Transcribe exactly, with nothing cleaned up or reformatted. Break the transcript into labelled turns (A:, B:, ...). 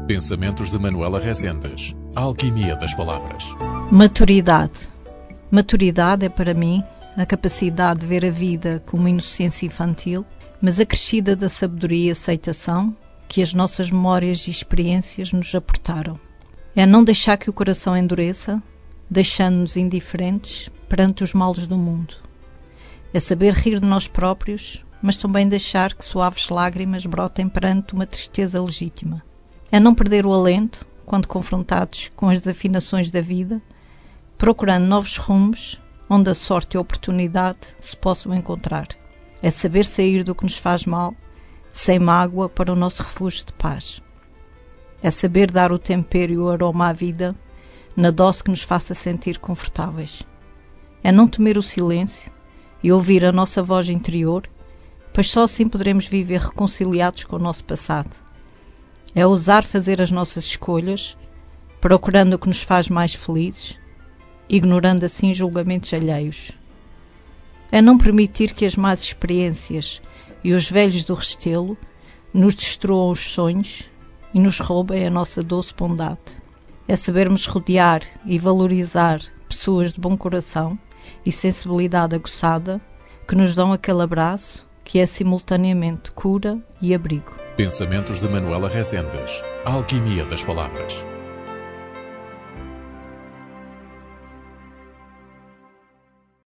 A: Pensamentos de Manuela Resendes. A alquimia das palavras.
B: Maturidade. Maturidade é para mim a capacidade de ver a vida com uma inocência infantil, mas acrescida da sabedoria e aceitação que as nossas memórias e experiências nos aportaram. É não deixar que o coração endureça, deixando-nos indiferentes perante os males do mundo. É saber rir de nós próprios, mas também deixar que suaves lágrimas brotem perante uma tristeza legítima. É não perder o alento quando confrontados com as desafinações da vida, procurando novos rumos onde a sorte e a oportunidade se possam encontrar. É saber sair do que nos faz mal, sem mágoa, para o nosso refúgio de paz. É saber dar o tempero e o aroma à vida na dose que nos faça sentir confortáveis. É não temer o silêncio e ouvir a nossa voz interior, pois só assim poderemos viver reconciliados com o nosso passado. É ousar fazer as nossas escolhas, procurando o que nos faz mais felizes, ignorando assim julgamentos alheios. É não permitir que as más experiências e os velhos do restelo nos destruam os sonhos e nos roubem a nossa doce bondade. É sabermos rodear e valorizar pessoas de bom coração e sensibilidade aguçada que nos dão aquele abraço que é simultaneamente cura e abrigo.
A: Pensamentos de Manuela Resendes. A alquimia das palavras.